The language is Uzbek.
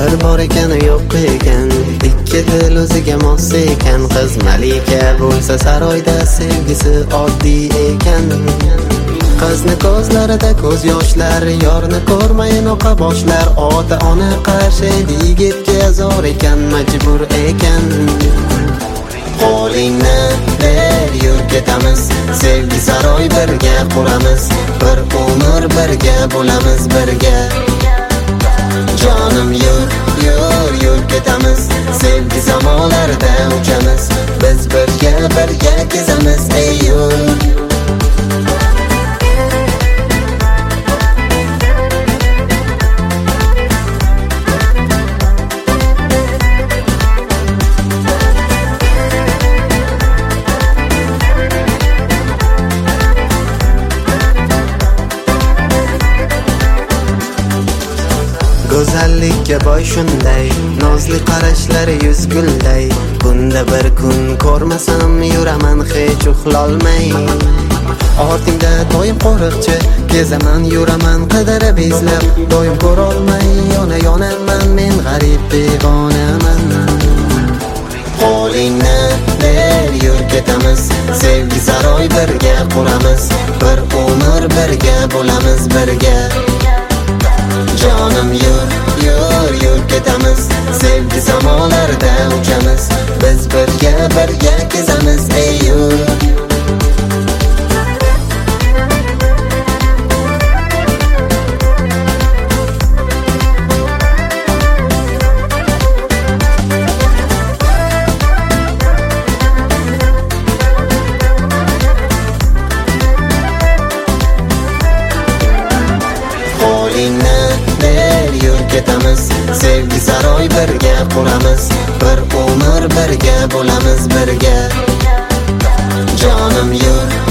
Bir bor ekan yo'q ekan, ikki dil o'ziga mos ekan. Qiz malika bo'lsa saroyda, sevgisi oddiy ekan. Qizni ko'zlarida ko'z yoshlar, yorni ko'rmayin oqa boshlar. Ota ona qarshi yigitga zo'r ekan, majbur ekan. Qo'lingni ber, yur ketamiz, sevgi saroy birga quramiz. Bir umr birga bo'lamiz birga. Jonim yur, yur, yur ketamiz, sevgi zamonlarida uchamiz. Biz birga birga kezamiz, ey yur. Go'zallikka boy shunday, nozli qarashlari yuz gulday. Bunda bir kun ko'rmasam yuraman hech uxlolmay. Ortingda doim qo'riqchi, kezaman yuraman qidirib izlab. Doim ko'rolmay yonaman, men g'arib devonaman. Qo'lingni ber, yur ketamiz, sevgi saroy birga quramiz. Bir umr birga bo'lamiz birga. Jonim yur, yur, yur ketamiz, sevgi zamonlarida uchamiz. Biz birga birga kezamiz, ey yur. Qo'lingni ber, yur ketamiz, sevgi saroy birga quramiz. Bir umr birga bo'lamiz birga. Jonim yur,